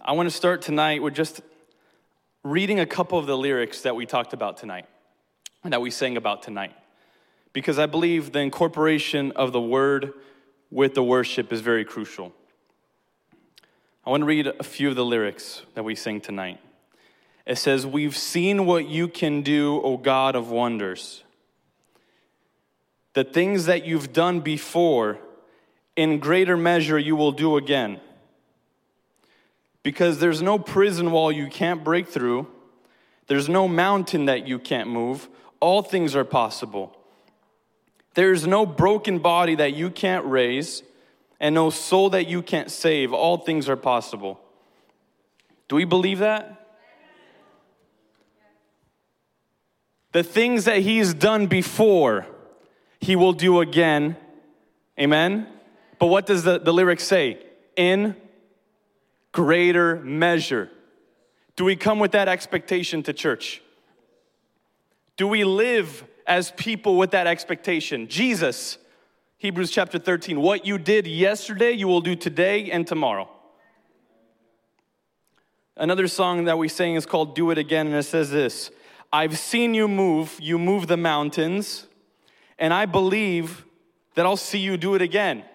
I want to start tonight with just reading a couple of the lyrics that we talked about tonight, and that we sang about tonight. Because I believe the incorporation of the word with the worship is very crucial. I want to read a few of the lyrics that we sang tonight. It says, "We've seen what you can do, O God of wonders. The things that you've done before, in greater measure you will do again. Because there's no prison wall you can't break through. There's no mountain that you can't move. All things are possible. There's no broken body that you can't raise, and no soul that you can't save. All things are possible." Do we believe that? The things that he's done before, he will do again. Amen? But what does the lyrics say? In greater measure. Do we come with that expectation to church? Do we live as people with that expectation? Jesus, Hebrews chapter 13, what you did yesterday, you will do today and tomorrow. Another song that we sang is called Do It Again, and it says this: "I've seen you move the mountains, and I believe that I'll see you do it again."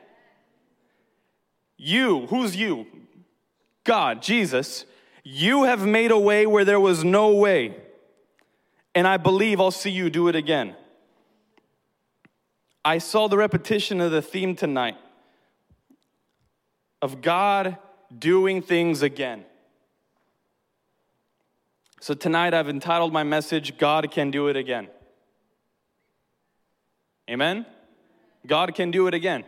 You, who's you? God, Jesus, you have made a way where there was no way, and I believe I'll see you do it again. I saw the repetition of the theme tonight of God doing things again. So tonight I've entitled my message, God Can Do It Again. Amen? God can do it again.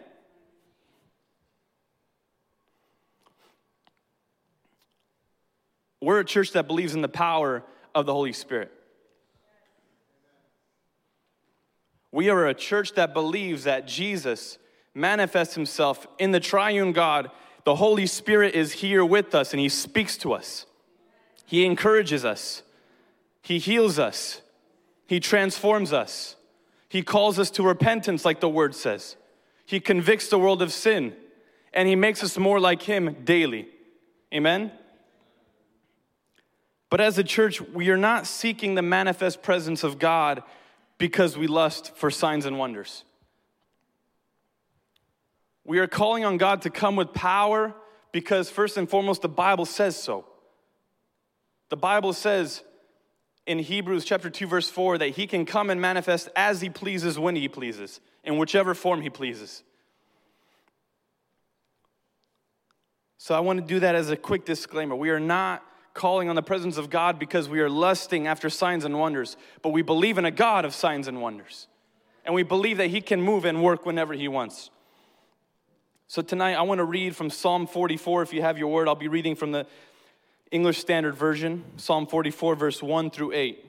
We're a church that believes in the power of the Holy Spirit. We are a church that believes that Jesus manifests himself in the triune God. The Holy Spirit is here with us, and he speaks to us. He encourages us. He heals us. He transforms us. He calls us to repentance, like the word says. He convicts the world of sin, and he makes us more like him daily. Amen? But as a church, we are not seeking the manifest presence of God because we lust for signs and wonders. We are calling on God to come with power because, first and foremost, the Bible says so. The Bible says in Hebrews chapter 2, verse 4, that he can come and manifest as he pleases, when he pleases, in whichever form he pleases. So I want to do that as a quick disclaimer. We are not calling on the presence of God because we are lusting after signs and wonders, but we believe in a God of signs and wonders. And we believe that he can move and work whenever he wants. So tonight I want to read from Psalm 44. If you have your word, I'll be reading from the English Standard Version, Psalm 44, verse 1 through 8.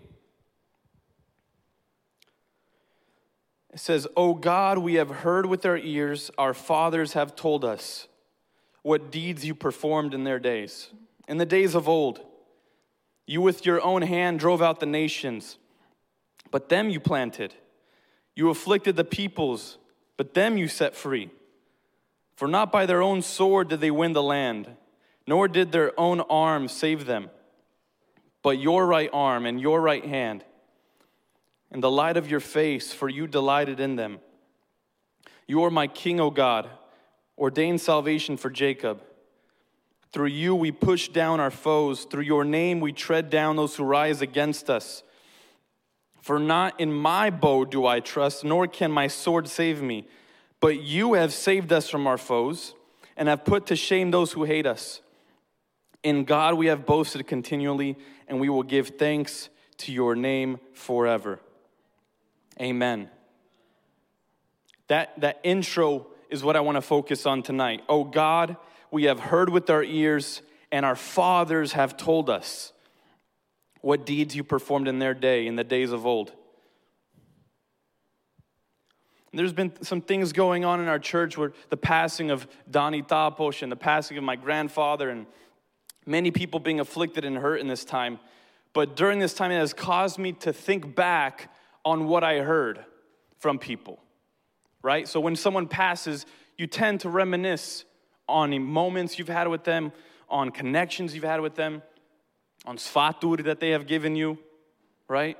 It says, "O God, we have heard with our ears, our fathers have told us what deeds you performed in their days. In the days of old, you with your own hand drove out the nations, but them you planted. You afflicted the peoples, but them you set free. For not by their own sword did they win the land, nor did their own arm save them, but your right arm and your right hand, and the light of your face, for you delighted in them. You are my king, O God, ordained salvation for Jacob. Through you we push down our foes. Through your name we tread down those who rise against us. For not in my bow do I trust, nor can my sword save me. But you have saved us from our foes, and have put to shame those who hate us. In God we have boasted continually, and we will give thanks to your name forever." Amen. That intro is what I want to focus on tonight. Oh God, we have heard with our ears, and our fathers have told us what deeds you performed in their day, in the days of old. And there's been some things going on in our church where the passing of Donnie Tapos and the passing of my grandfather, and many people being afflicted and hurt in this time. But during this time, it has caused me to think back on what I heard from people, right? So when someone passes, you tend to reminisce on moments you've had with them, on connections you've had with them, on svatur that they have given you, right?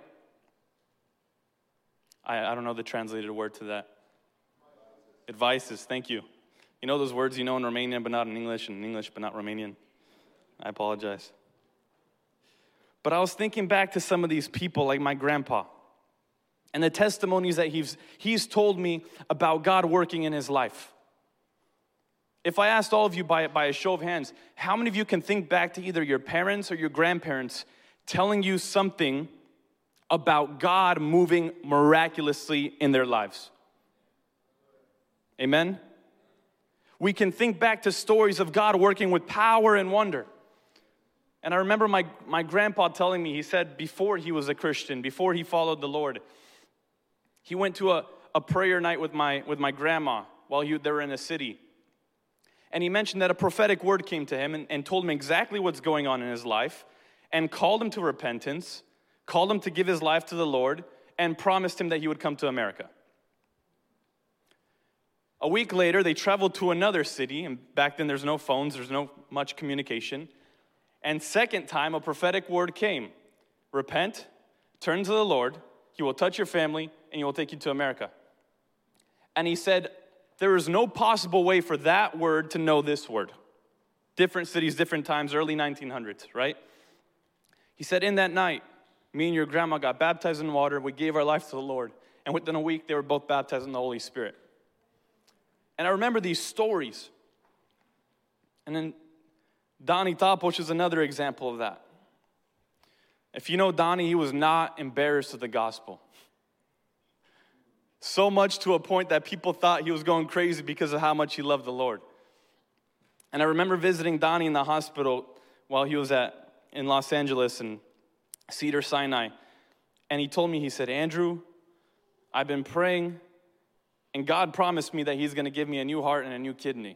I don't know the translated word to that. Advices, thank you. You know those words you know in Romanian but not in English, and in English but not Romanian? I apologize. But I was thinking back to some of these people, like my grandpa, and the testimonies that he's told me about God working in his life. If I asked all of you by a show of hands, how many of you can think back to either your parents or your grandparents telling you something about God moving miraculously in their lives? Amen? We can think back to stories of God working with power and wonder. And I remember my grandpa telling me, he said before he was a Christian, before he followed the Lord, he went to a prayer night with my grandma while they were in a city. And he mentioned that a prophetic word came to him and told him exactly what's going on in his life and called him to repentance, called him to give his life to the Lord, and promised him that he would come to America. A week later, they traveled to another city, and back then there's no phones, there's no much communication. And second time, a prophetic word came. Repent, turn to the Lord, He will touch your family, and He will take you to America. And he said, there is no possible way for that word to know this word. Different cities, different times, early 1900s, right? He said, in that night, me and your grandma got baptized in water. We gave our life to the Lord. And within a week, they were both baptized in the Holy Spirit. And I remember these stories. And then Donnie Tapos is another example of that. If you know Donnie, he was not embarrassed of the gospel. So much to a point that people thought he was going crazy because of how much he loved the Lord. And I remember visiting Donnie in the hospital while he was in Los Angeles and Cedars-Sinai. And he told me, he said, Andrew, I've been praying, and God promised me that He's going to give me a new heart and a new kidney.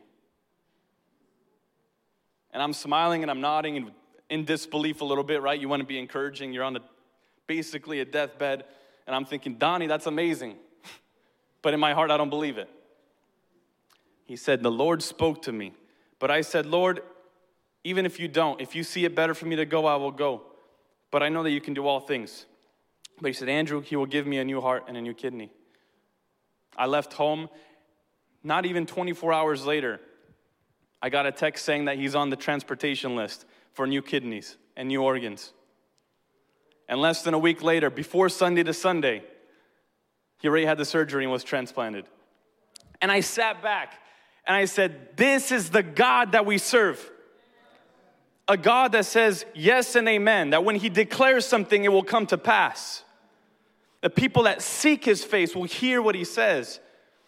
And I'm smiling and I'm nodding and in disbelief a little bit, right? You want to be encouraging. You're on basically a deathbed. And I'm thinking, Donnie, that's amazing. But in my heart, I don't believe it. He said, the Lord spoke to me. But I said, Lord, even if you don't, if you see it better for me to go, I will go. But I know that you can do all things. But He said, Andrew, He will give me a new heart and a new kidney. I left home. Not even 24 hours later, I got a text saying that he's on the transportation list for new kidneys and new organs. And less than a week later, before Sunday to Sunday, he already had the surgery and was transplanted. And I sat back and I said, this is the God that we serve. A God that says yes and amen, that when He declares something, it will come to pass. The people that seek His face will hear what He says.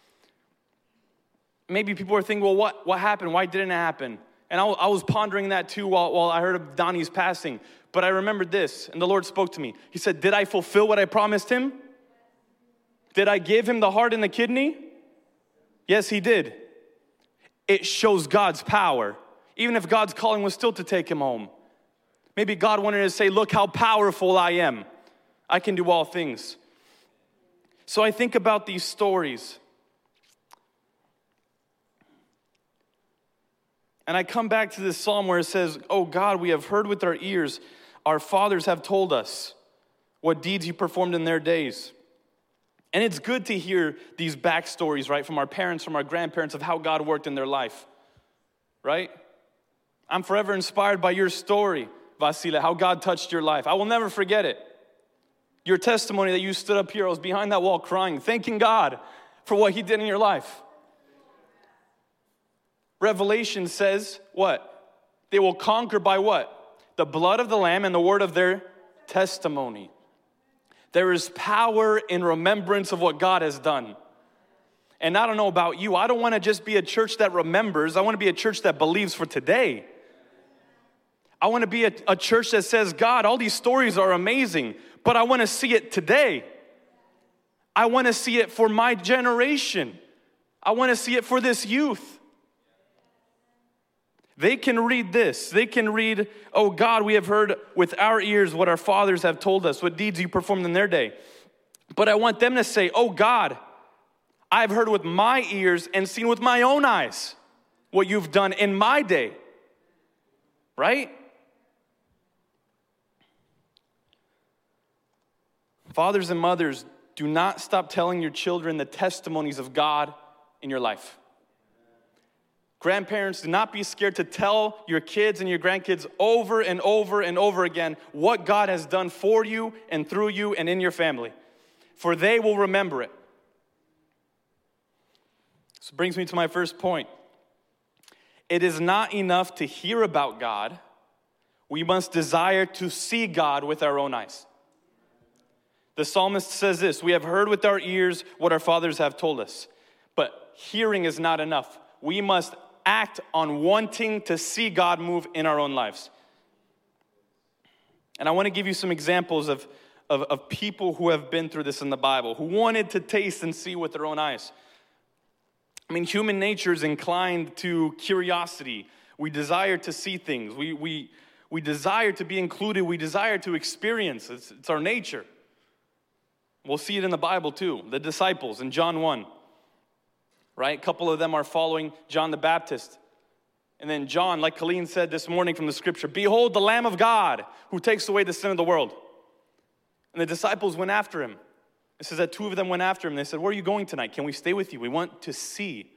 Maybe people are thinking, well, what happened? Why didn't it happen? And I was pondering that too while I heard of Donnie's passing. But I remembered this, and the Lord spoke to me. He said, did I fulfill what I promised him? Did I give him the heart and the kidney? Yes, He did. It shows God's power. Even if God's calling was still to take him home. Maybe God wanted to say, look how powerful I am. I can do all things. So I think about these stories. And I come back to this psalm where it says, oh God, we have heard with our ears, our fathers have told us what deeds You performed in their days. And it's good to hear these backstories, right, from our parents, from our grandparents of how God worked in their life, right? I'm forever inspired by your story, Vasile, how God touched your life. I will never forget it. Your testimony that you stood up here, I was behind that wall crying, thanking God for what He did in your life. Revelation says what? They will conquer by what? The blood of the Lamb and the word of their testimony. There is power in remembrance of what God has done. And I don't know about you, I don't want to just be a church that remembers. I want to be a church that believes for today. I want to be a church that says, God, all these stories are amazing, but I want to see it today. I want to see it for my generation. I want to see it for this youth. They can read this. They can read, oh God, we have heard with our ears what our fathers have told us, what deeds You performed in their day. But I want them to say, oh God, I've heard with my ears and seen with my own eyes what You've done in my day. right? Fathers and mothers, do not stop telling your children the testimonies of God in your life. Grandparents, do not be scared to tell your kids and your grandkids over and over and over again what God has done for you and through you and in your family, for they will remember it. This brings me to my first point. It is not enough to hear about God. We must desire to see God with our own eyes. The psalmist says this, we have heard with our ears what our fathers have told us, but hearing is not enough. We must act on wanting to see God move in our own lives. And I want to give you some examples of people who have been through this in the Bible, who wanted to taste and see with their own eyes. I mean, human nature is inclined to curiosity. We desire to see things. We desire to be included. We desire to experience. It's our nature. We'll see it in the Bible too. The disciples in John 1, right? A couple of them are following John the Baptist. And then John, like Colleen said this morning from the scripture, behold the Lamb of God who takes away the sin of the world. And the disciples went after him. It says that two of them went after him. They said, where are you going tonight? Can we stay with you? We want to see.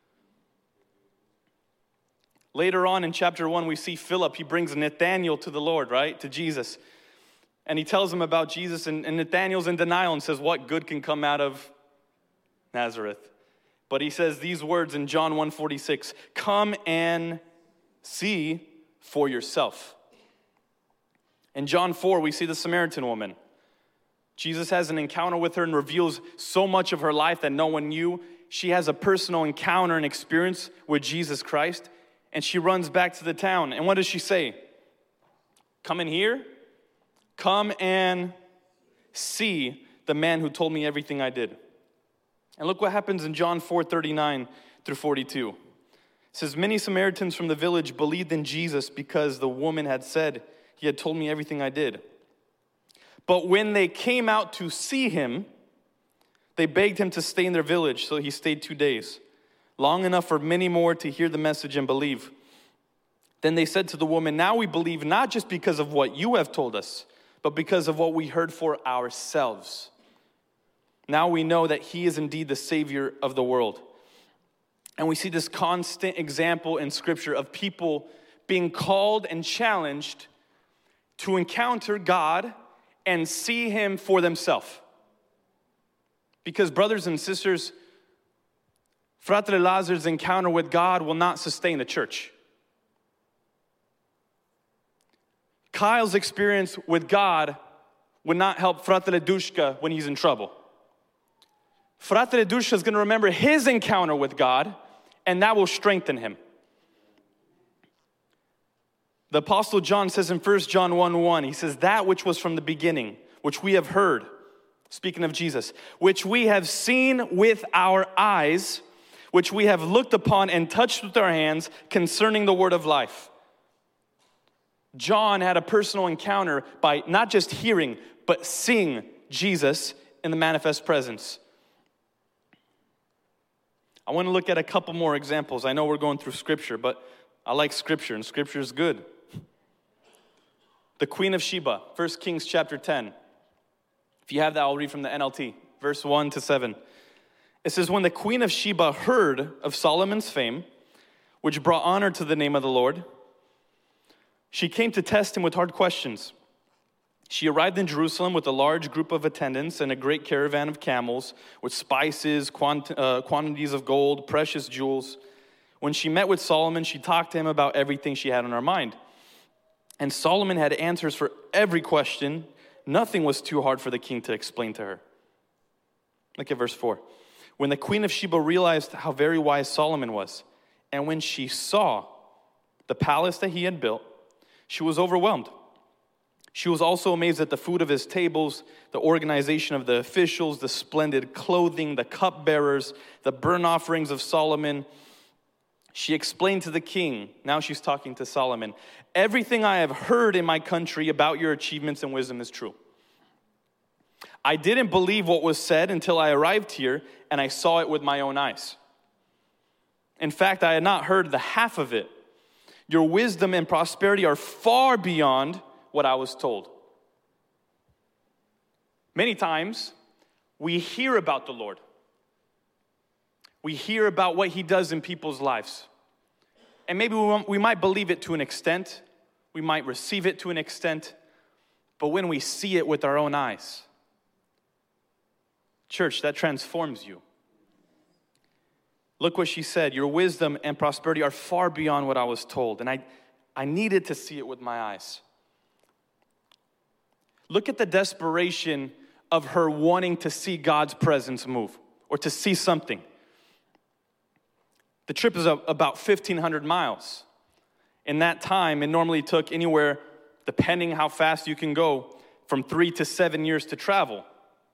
Later on in chapter 1, we see Philip. He brings Nathanael to the Lord, right? To Jesus. And he tells him about Jesus. And Nathanael's in denial and says, what good can come out of Nazareth? But he says these words in John 1:46, come and see for yourself. In John 4, we see the Samaritan woman. Jesus has an encounter with her and reveals so much of her life that no one knew. She has a personal encounter and experience with Jesus Christ, and she runs back to the town. And what does she say? Come in here. Come and see the man who told me everything I did. And look what happens in John 4:39 through 42. It says, many Samaritans from the village believed in Jesus because the woman had said, he had told me everything I did. But when they came out to see him, they begged him to stay in their village, so he stayed 2 days, long enough for many more to hear the message and believe. Then they said to the woman, now we believe not just because of what you have told us, but because of what we heard for ourselves. Now we know that he is indeed the Savior of the world. And we see this constant example in Scripture of people being called and challenged to encounter God and see him for themselves. Because brothers and sisters, Fratelli Lazar's encounter with God will not sustain the church. Kyle's experience with God would not help Fratelli Dushka when he's in trouble. Fratelli Dushka is going to remember his encounter with God, and that will strengthen him. The Apostle John says in 1 John 1:1, he says, that which was from the beginning, which we have heard, speaking of Jesus, which we have seen with our eyes, which we have looked upon and touched with our hands concerning the word of life. John had a personal encounter by not just hearing, but seeing Jesus in the manifest presence. I want to look at a couple more examples. I know we're going through Scripture, but I like Scripture, and Scripture is good. The Queen of Sheba, 1 Kings chapter 10. If you have that, I'll read from the NLT, verse 1 to 7. It says, when the Queen of Sheba heard of Solomon's fame, which brought honor to the name of the Lord, she came to test him with hard questions. She arrived in Jerusalem with a large group of attendants and a great caravan of camels with spices, quantities of gold, precious jewels. When she met with Solomon, she talked to him about everything she had on her mind. And Solomon had answers for every question. Nothing was too hard for the king to explain to her. Look at verse 4. When the Queen of Sheba realized how very wise Solomon was, and when she saw the palace that he had built, she was overwhelmed. She was also amazed at the food of his tables, the organization of the officials, the splendid clothing, the cupbearers, the burnt offerings of Solomon. She explained to the king, now she's talking to Solomon, everything I have heard in my country about your achievements and wisdom is true. I didn't believe what was said until I arrived here and I saw it with my own eyes. In fact, I had not heard the half of it. Your wisdom and prosperity are far beyond what I was told. Many times, we hear about the Lord. We hear about what He does in people's lives. And maybe we might believe it to an extent. We might receive it to an extent. But when we see it with our own eyes, church, that transforms you. Look what she said. Your wisdom and prosperity are far beyond what I was told. And I needed to see it with my eyes. Look at the desperation of her wanting to see God's presence move or to see something. The trip is about 1,500 miles. In that time, it normally took anywhere, depending how fast you can go, from 3 to 7 years to travel.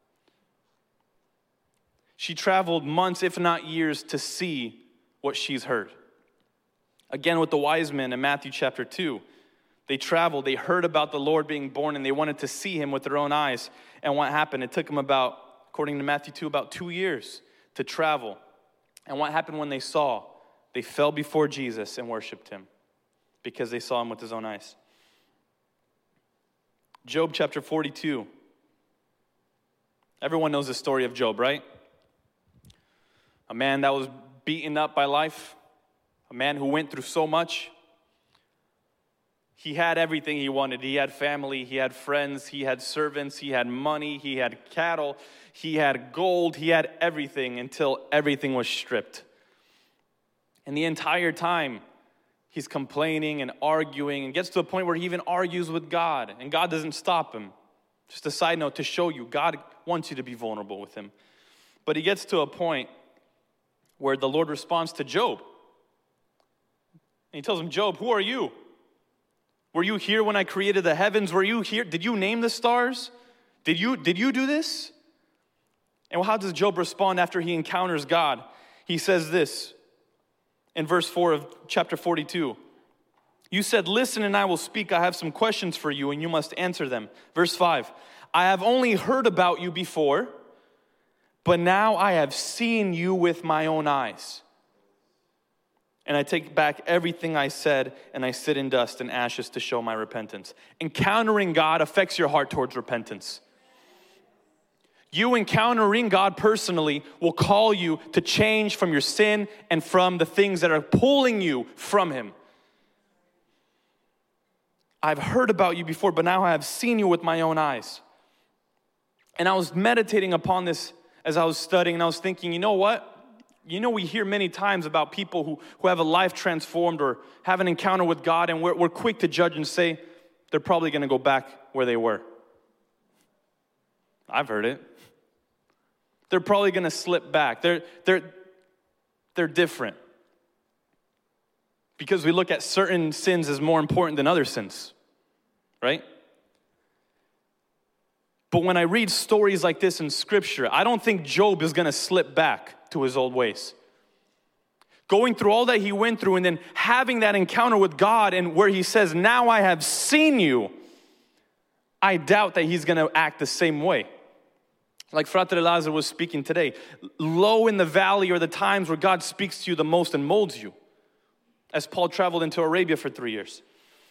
She traveled months, if not years, to see what she's heard. Again, with the wise men in Matthew chapter 2, they traveled, they heard about the Lord being born, and they wanted to see Him with their own eyes. And what happened? It took them about, according to Matthew 2, about 2 years to travel. And what happened when they saw? They fell before Jesus and worshiped Him because they saw Him with His own eyes. Job chapter 42. Everyone knows the story of Job, right? A man that was beaten up by life. A man who went through so much. He had everything he wanted. He had family, he had friends, he had servants, he had money, he had cattle, he had gold, he had everything until everything was stripped. And the entire time, he's complaining and arguing and gets to a point where he even argues with God, and God doesn't stop him. Just a side note to show you, God wants you to be vulnerable with Him. But he gets to a point where the Lord responds to Job. And He tells him, Job, who are you? Were you here when I created the heavens? Were you here? Did you name the stars? Did you do this? And how does Job respond after he encounters God? He says this in verse 4 of chapter 42. You said, listen and I will speak. I have some questions for you and you must answer them. Verse 5. I have only heard about you before, but now I have seen you with my own eyes. And I take back everything I said, and I sit in dust and ashes to show my repentance. Encountering God affects your heart towards repentance. You encountering God personally will call you to change from your sin and from the things that are pulling you from Him. I've heard about you before, but now I have seen you with my own eyes. And I was meditating upon this as I was studying, and I was thinking, you know what? You know, we hear many times about people who have a life transformed or have an encounter with God, and we're quick to judge and say, they're probably going to go back where they were. I've heard it. They're probably going to slip back. They're different. Because we look at certain sins as more important than other sins, right? But when I read stories like this in Scripture, I don't think Job is going to slip back to his old ways. Going through all that he went through and then having that encounter with God and where He says, now I have seen you, I doubt that he's going to act the same way. Like Frate Lazar was speaking today, low in the valley are the times where God speaks to you the most and molds you. As Paul traveled into Arabia for 3 years.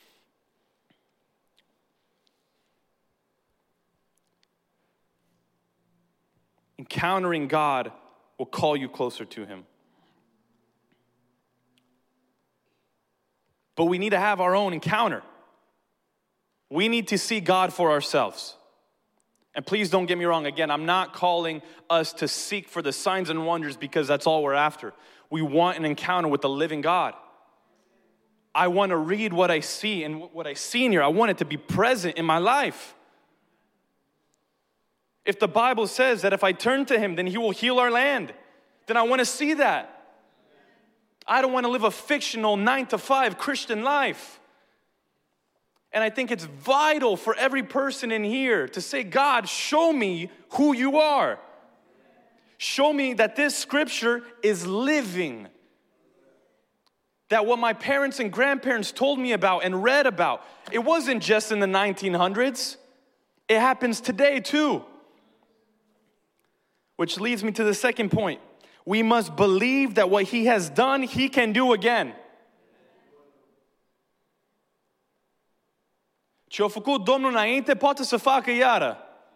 Encountering God will call you closer to Him. But we need to have our own encounter. We need to see God for ourselves. And please don't get me wrong. Again, I'm not calling us to seek for the signs and wonders because that's all we're after. We want an encounter with the living God. I want to read what I see, and what I see in here, I want it to be present in my life. If the Bible says that if I turn to Him, then He will heal our land, then I want to see that. I don't want to live a fictional 9-to-5 Christian life. And I think it's vital for every person in here to say, God, show me who You are. Show me that this Scripture is living. That what my parents and grandparents told me about and read about, it wasn't just in the 1900s. It happens today too. Which leads me to the second point. We must believe that what He has done, He can do again. Ce-a făcut Domnul înainte, poate să facă iară.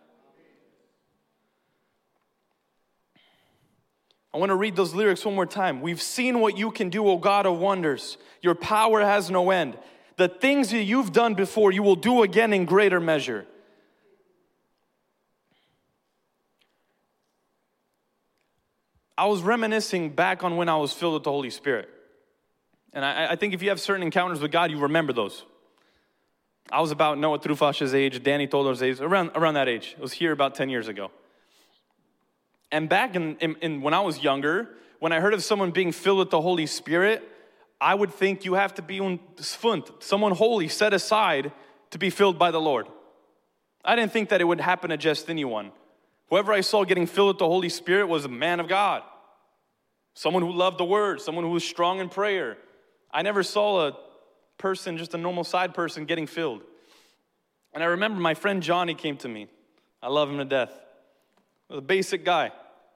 I want to read those lyrics one more time. We've seen what you can do, O God of wonders. Your power has no end. The things that you've done before, you will do again in greater measure. I was reminiscing back on when I was filled with the Holy Spirit. And I think if you have certain encounters with God, you remember those. I was about Noah Trufash's age, Danny Toller's age, around that age. It was here about 10 years ago. And back in when I was younger, when I heard of someone being filled with the Holy Spirit, I would think you have to be someone holy, set aside to be filled by the Lord. I didn't think that it would happen to just anyone. Whoever I saw getting filled with the Holy Spirit was a man of God. Someone who loved the Word, someone who was strong in prayer. I never saw a person, just a normal side person, getting filled. And I remember my friend Johnny came to me. I love him to death. He was a basic guy.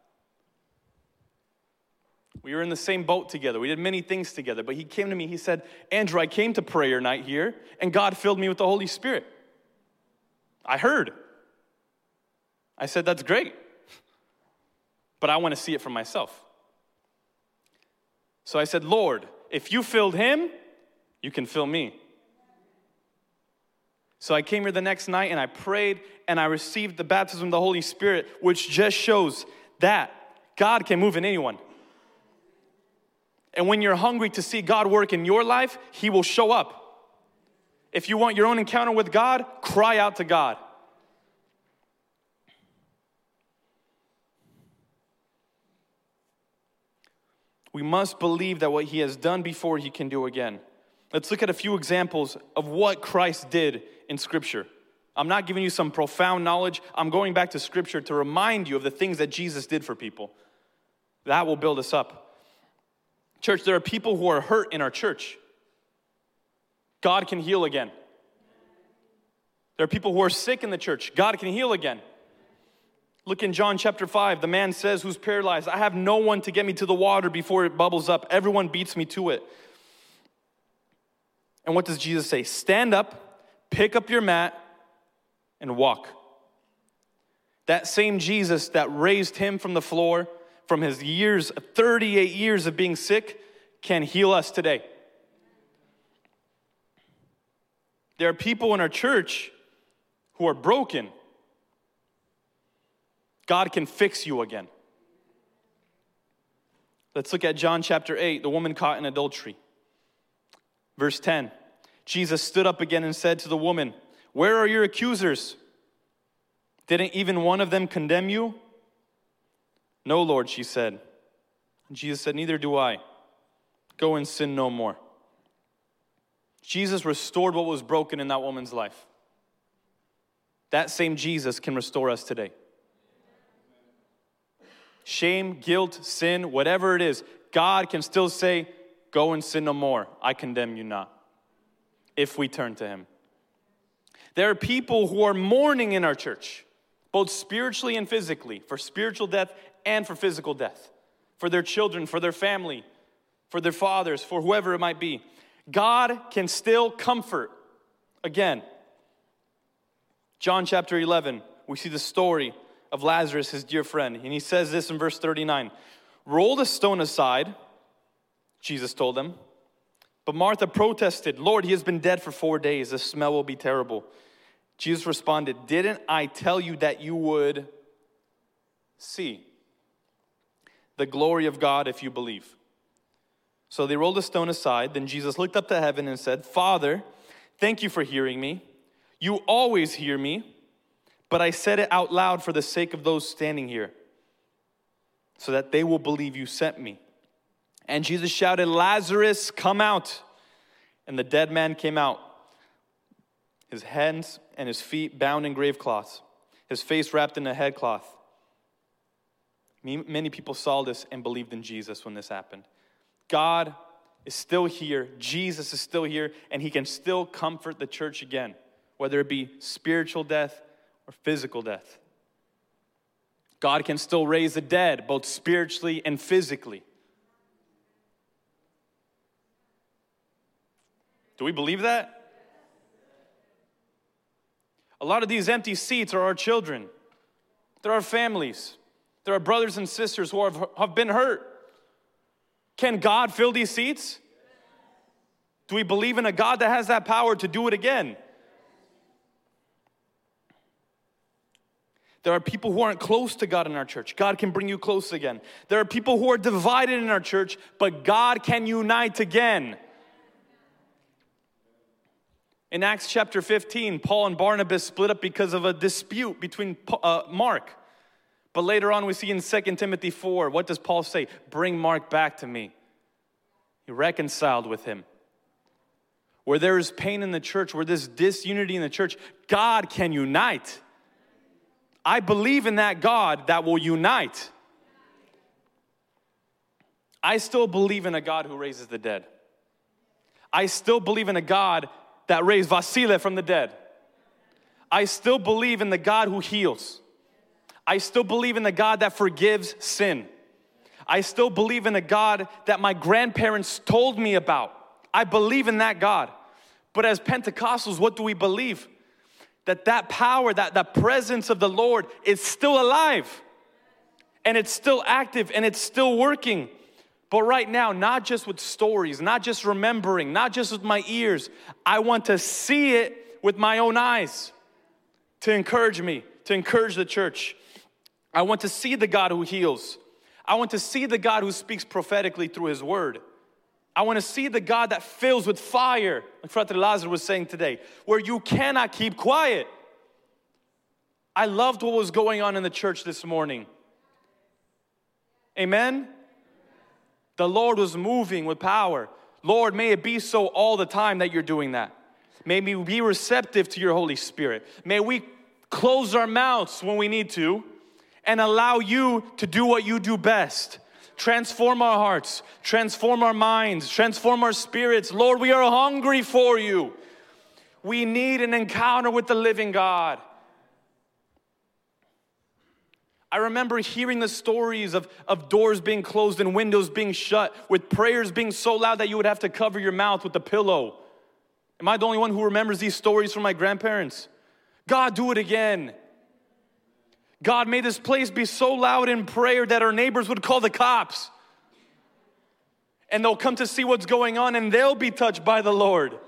We were in the same boat together. We did many things together. But he came to me, he said, Andrew, I came to prayer night here, and God filled me with the Holy Spirit. I heard. I said, that's great. But I want to see it for myself. So I said, Lord, if you filled him, you can fill me. So I came here the next night and I prayed and I received the baptism of the Holy Spirit, which just shows that God can move in anyone. And when you're hungry to see God work in your life, He will show up. If you want your own encounter with God, cry out to God. We must believe that what He has done before, He can do again. Let's look at a few examples of what Christ did in Scripture. I'm not giving you some profound knowledge. I'm going back to Scripture to remind you of the things that Jesus did for people. That will build us up. Church, there are people who are hurt in our church. God can heal again. There are people who are sick in the church. God can heal again. Look in John chapter 5. The man says who's paralyzed, I have no one to get me to the water before it bubbles up. Everyone beats me to it. And what does Jesus say? Stand up, pick up your mat, and walk. That same Jesus that raised him from the floor, from his years, 38 years of being sick, can heal us today. There are people in our church who are broken. God can fix you again. Let's look at John chapter 8, the woman caught in adultery. Verse 10, Jesus stood up again and said to the woman, where are your accusers? Didn't even one of them condemn you? No, Lord, she said. And Jesus said, neither do I. Go and sin no more. Jesus restored what was broken in that woman's life. That same Jesus can restore us today. Shame, guilt, sin, whatever it is, God can still say, go and sin no more. I condemn you not. If we turn to Him. There are people who are mourning in our church, both spiritually and physically, for spiritual death and for physical death, for their children, for their family, for their fathers, for whoever it might be. God can still comfort. Again, John chapter 11, we see the story of Lazarus, his dear friend. And he says this in verse 39. Roll the stone aside, Jesus told them. But Martha protested, Lord, he has been dead for 4 days. The smell will be terrible. Jesus responded, didn't I tell you that you would see the glory of God if you believe? So they rolled the stone aside. Then Jesus looked up to heaven and said, Father, thank you for hearing me. You always hear me, but I said it out loud for the sake of those standing here, so that they will believe you sent me. And Jesus shouted, Lazarus, come out. And the dead man came out, his hands and his feet bound in grave cloths, his face wrapped in a headcloth. Many people saw this and believed in Jesus when this happened. God is still here. Jesus is still here, and He can still comfort the church again, whether it be spiritual death or physical death. God can still raise the dead, both spiritually and physically. Do we believe that? A lot of these empty seats are our children. They're our families. They're our brothers and sisters who have been hurt. Can God fill these seats? Do we believe in a God that has that power to do it again? There are people who aren't close to God in our church. God can bring you close again. There are people who are divided in our church, but God can unite again. In Acts chapter 15, Paul and Barnabas split up because of a dispute between Mark. But later on we see in 2 Timothy 4, what does Paul say? Bring Mark back to me. He reconciled with him. Where there is pain in the church, where there's disunity in the church, God can unite. I believe in that God that will unite. I still believe in a God who raises the dead. I still believe in a God that raised Vasile from the dead. I still believe in the God who heals. I still believe in the God that forgives sin. I still believe in a God that my grandparents told me about. I believe in that God. But as Pentecostals, what do we believe? That power, that presence of the Lord is still alive. And it's still active and it's still working. But right now, not just with stories, not just remembering, not just with my ears, I want to see it with my own eyes to encourage me, to encourage the church. I want to see the God who heals. I want to see the God who speaks prophetically through His Word. I want to see the God that fills with fire, like Frater Lazar was saying today, where you cannot keep quiet. I loved what was going on in the church this morning. Amen? The Lord was moving with power. Lord, may it be so all the time that you're doing that. May we be receptive to your Holy Spirit. May we close our mouths when we need to and allow you to do what you do best. Transform our hearts, transform our minds, transform our spirits. Lord, we are hungry for you. We need an encounter with the living God. I remember hearing the stories of doors being closed and windows being shut, with prayers being so loud that you would have to cover your mouth with a pillow. Am I the only one who remembers these stories from my grandparents? God, do it again. God, may this place be so loud in prayer that our neighbors would call the cops. And they'll come to see what's going on and they'll be touched by the Lord.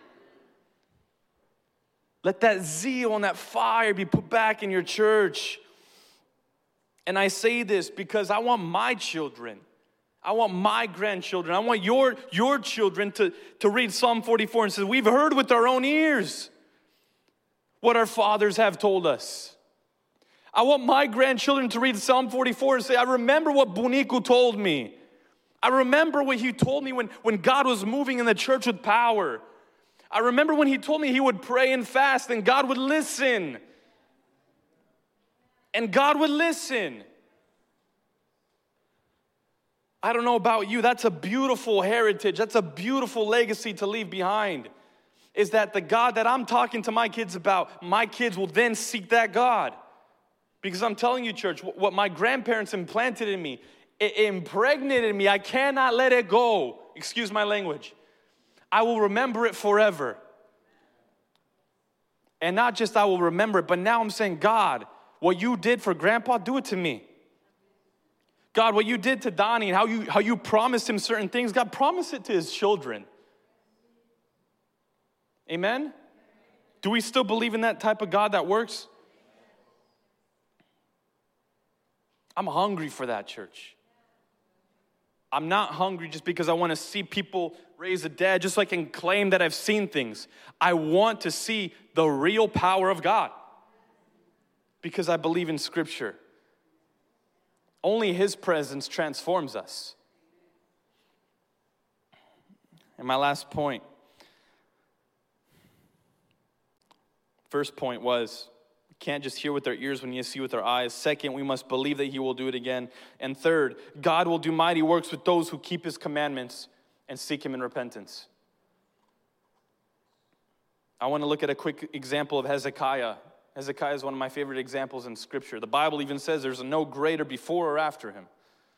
Let that zeal and that fire be put back in your church. And I say this because I want my children, I want my grandchildren, I want your children to read Psalm 44 and say, we've heard with our own ears what our fathers have told us. I want my grandchildren to read Psalm 44 and say, I remember what Buniku told me. I remember what he told me when God was moving in the church with power. I remember when he told me he would pray and fast and God would listen. And God would listen. I don't know about you, that's a beautiful heritage. That's a beautiful legacy to leave behind. Is that the God that I'm talking to my kids about, my kids will then seek that God. Because I'm telling you, church, what my grandparents implanted in me, it impregnated me. I cannot let it go. Excuse my language. I will remember it forever. And not just I will remember it, but now I'm saying, God, what you did for Grandpa, do it to me. God, what you did to Donnie and how you promised him certain things, God, promise it to his children. Amen? Do we still believe in that type of God that works? I'm hungry for that, church. I'm not hungry just because I want to see people raise the dead, just so I can claim that I've seen things. I want to see the real power of God because I believe in Scripture. Only His presence transforms us. And my last point. First point was, can't just hear with our ears when you see with our eyes. Second, we must believe that He will do it again. And third, God will do mighty works with those who keep His commandments and seek Him in repentance. I want to look at a quick example of Hezekiah. Hezekiah is one of my favorite examples in Scripture. The Bible even says there's no greater before or after him.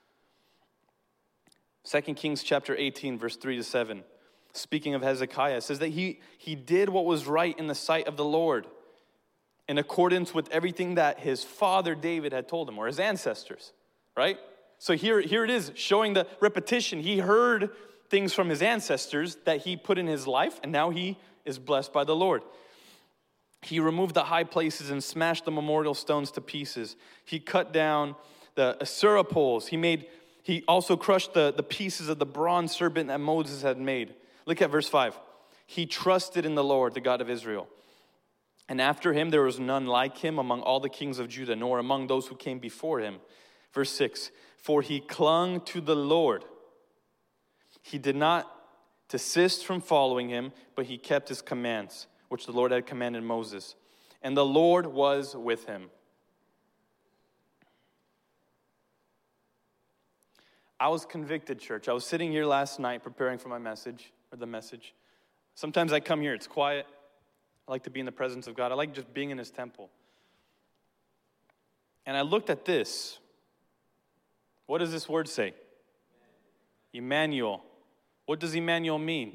2 Kings chapter 18, verse 3-7. Speaking of Hezekiah, it says that he did what was right in the sight of the Lord. in accordance with everything that his father David had told him, or his ancestors, right? So here it is, showing the repetition. He heard things from his ancestors that he put in his life, and now he is blessed by the Lord. He removed the high places and smashed the memorial stones to pieces. He cut down the Asherah poles. He also crushed the pieces of the bronze serpent that Moses had made. Look at verse 5. He trusted in the Lord, the God of Israel. And after him there was none like him among all the kings of Judah, nor among those who came before him. Verse 6, for he clung to the Lord. He did not desist from following him, but he kept his commands, which the Lord had commanded Moses. And the Lord was with him. I was convicted, church. I was sitting here last night preparing for my message, or the message. Sometimes I come here, it's quiet. I like to be in the presence of God. I like just being in his temple. And I looked at this. What does this word say? Emmanuel. What does Emmanuel mean?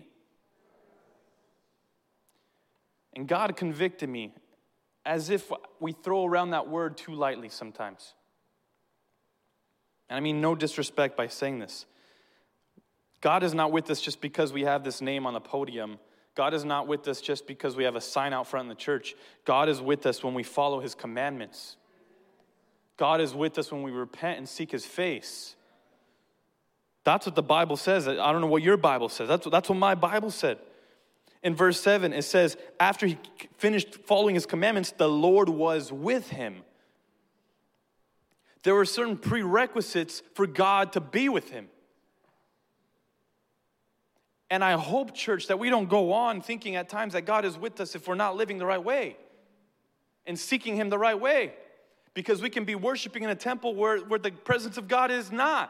And God convicted me as if we throw around that word too lightly sometimes. And I mean no disrespect by saying this. God is not with us just because we have this name on the podium. God is not with us just because we have a sign out front in the church. God is with us when we follow his commandments. God is with us when we repent and seek his face. That's what the Bible says. I don't know what your Bible says. That's what my Bible said. In verse 7, it says, after he finished following his commandments, the Lord was with him. There were certain prerequisites for God to be with him. And I hope, church, that we don't go on thinking at times that God is with us if we're not living the right way and seeking him the right way. Because we can be worshiping in a temple where the presence of God is not.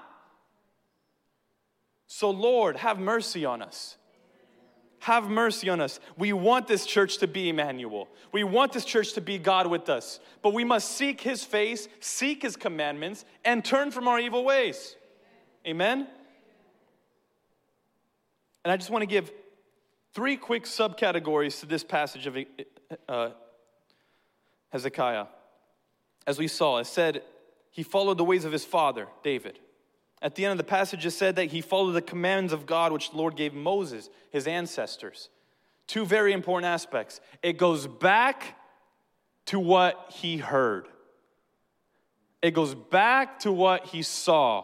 So, Lord, have mercy on us. Have mercy on us. We want this church to be Emmanuel. We want this church to be God with us. But we must seek his face, seek his commandments, and turn from our evil ways. Amen? And I just want to give 3 quick subcategories to this passage of Hezekiah. As we saw, it said he followed the ways of his father, David. At the end of the passage, it said that he followed the commands of God, which the Lord gave Moses, his ancestors. 2 very important aspects. It goes back to what he heard. It goes back to what he saw.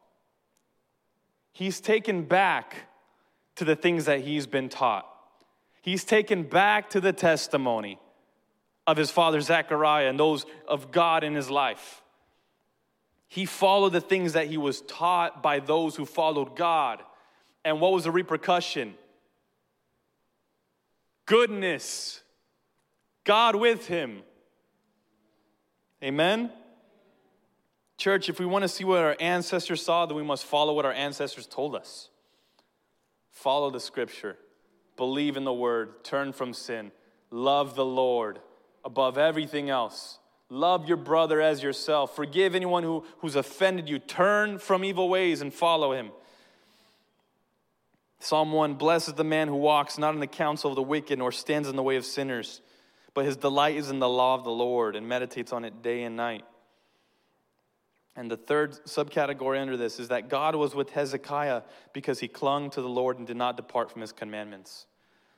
He's taken back to the things that he's been taught. He's taken back to the testimony of his father Zechariah and those of God in his life. He followed the things that he was taught by those who followed God. And what was the repercussion? Goodness. God with him. Amen? Church, if we want to see what our ancestors saw, then we must follow what our ancestors told us. Follow the scripture. Believe in the word. Turn from sin. Love the Lord above everything else. Love your brother as yourself. Forgive anyone who's offended you. Turn from evil ways and follow him. Psalm 1, blessed is the man who walks not in the counsel of the wicked, nor stands in the way of sinners, but his delight is in the law of the Lord, and meditates on it day and night. And the third subcategory under this is that God was with Hezekiah because he clung to the Lord and did not depart from his commandments.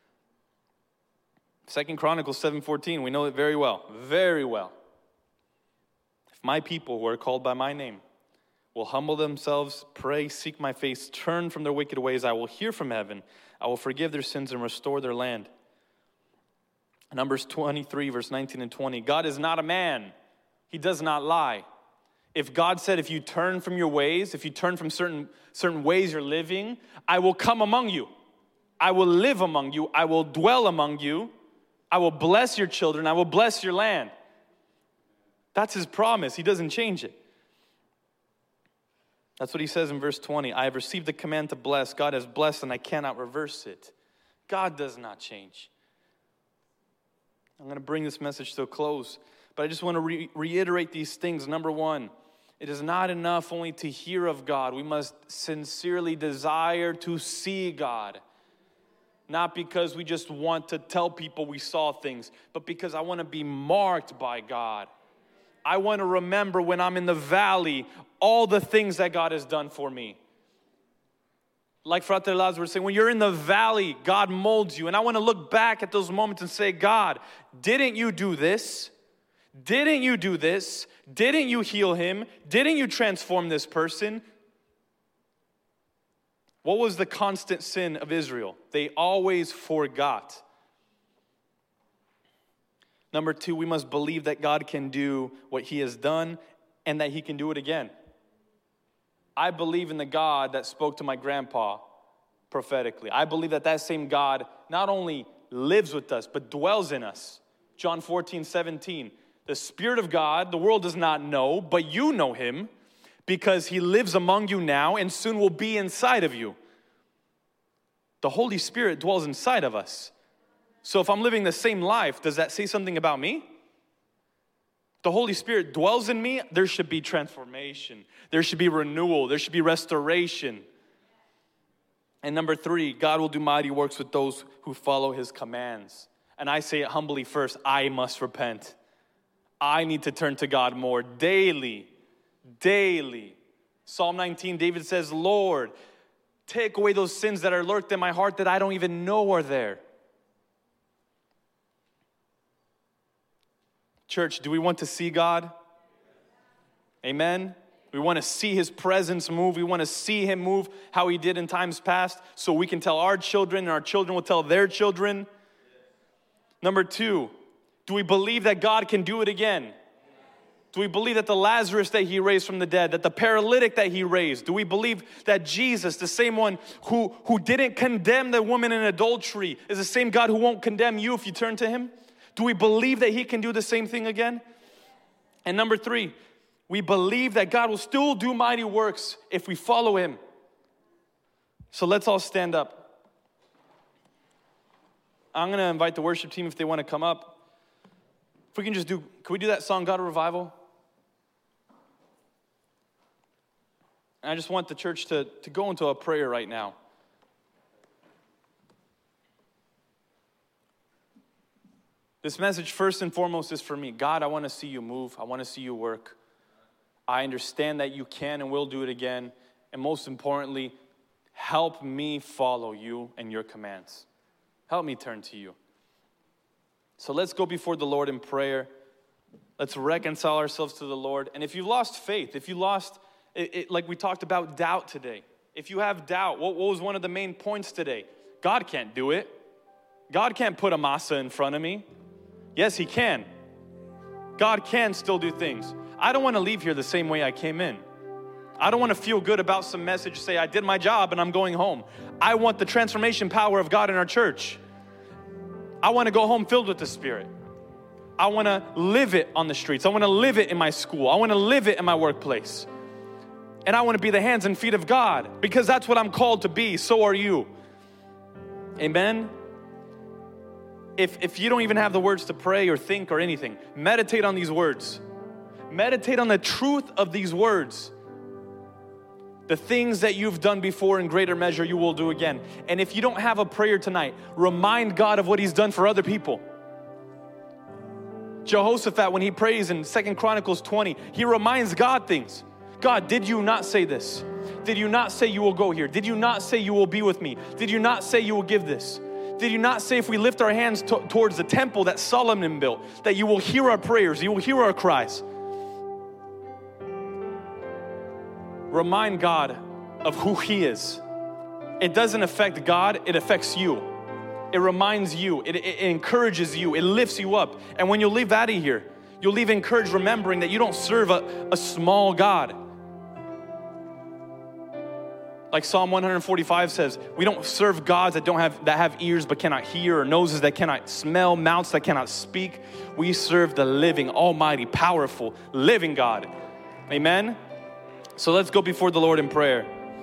2 Chronicles 7:14, we know it very well. Very well. If my people who are called by my name will humble themselves, pray, seek my face, turn from their wicked ways, I will hear from heaven. I will forgive their sins and restore their land. Numbers 23, verse 19 and 20. God is not a man. He does not lie. If God said, if you turn from your ways, if you turn from certain ways you're living, I will come among you. I will live among you. I will dwell among you. I will bless your children. I will bless your land. That's his promise. He doesn't change it. That's what he says in verse 20. I have received the command to bless. God has blessed and I cannot reverse it. God does not change. I'm going to bring this message to a close, but I just want to reiterate these things. Number one, it is not enough only to hear of God. We must sincerely desire to see God. Not because we just want to tell people we saw things, but because I want to be marked by God. I want to remember when I'm in the valley, all the things that God has done for me. Like Frater Lazar was saying, when you're in the valley, God molds you. And I want to look back at those moments and say, God, didn't you do this? Didn't you do this? Didn't you heal him? Didn't you transform this person? What was the constant sin of Israel? They always forgot. Number 2, we must believe that God can do what he has done and that he can do it again. I believe in the God that spoke to my grandpa prophetically. I believe that that same God not only lives with us, but dwells in us. John 14:17. The Spirit of God, the world does not know, but you know him because he lives among you now and soon will be inside of you. The Holy Spirit dwells inside of us. So if I'm living the same life, does that say something about me? The Holy Spirit dwells in me, there should be transformation. There should be renewal. There should be restoration. And number 3, God will do mighty works with those who follow his commands. And I say it humbly first, I must repent. I need to turn to God more daily. Daily. Psalm 19, David says, Lord, take away those sins that are lurked in my heart that I don't even know are there. Church, do we want to see God? Amen? We want to see his presence move. We want to see him move how he did in times past so we can tell our children and our children will tell their children. Number 2, do we believe that God can do it again? Do we believe that the Lazarus that he raised from the dead, that the paralytic that he raised, do we believe that Jesus, the same one who didn't condemn the woman in adultery, is the same God who won't condemn you if you turn to him? Do we believe that he can do the same thing again? And number 3, we believe that God will still do mighty works if we follow him. So let's all stand up. I'm going to invite the worship team if they want to come up. If we can can we do that song, God of Revival? And I just want the church to go into a prayer right now. This message, first and foremost, is for me. God, I want to see you move. I want to see you work. I understand that you can and will do it again. And most importantly, help me follow you and your commands. Help me turn to you. So let's go before the Lord in prayer. Let's reconcile ourselves to the Lord. And if you've lost faith, if you lost, like we talked about doubt today. If you have doubt, what was one of the main points today? God can't do it. God can't put a masa in front of me. Yes, he can. God can still do things. I don't want to leave here the same way I came in. I don't want to feel good about some message, say I did my job and I'm going home. I want the transformation power of God in our church. I want to go home filled with the Spirit. I want to live it on the streets. I want to live it in my school. I want to live it in my workplace. And I want to be the hands and feet of God because that's what I'm called to be. So are you. Amen? If you don't even have the words to pray or think or anything, meditate on these words. Meditate on the truth of these words. The things that you've done before in greater measure, you will do again. And if you don't have a prayer tonight, remind God of what he's done for other people. Jehoshaphat, when he prays in 2 Chronicles 20, he reminds God things. God, did you not say this? Did you not say you will go here? Did you not say you will be with me? Did you not say you will give this? Did you not say if we lift our hands towards the temple that Solomon built, that you will hear our prayers, you will hear our cries? Remind God of who he is. It doesn't affect God, it affects you. It reminds you, it encourages you, it lifts you up. And when you leave out of here, you'll leave encouraged remembering that you don't serve a small God. Like Psalm 145 says, we don't serve gods that have ears but cannot hear, or noses that cannot smell, mouths that cannot speak. We serve the living, almighty, powerful, living God. Amen? So let's go before the Lord in prayer.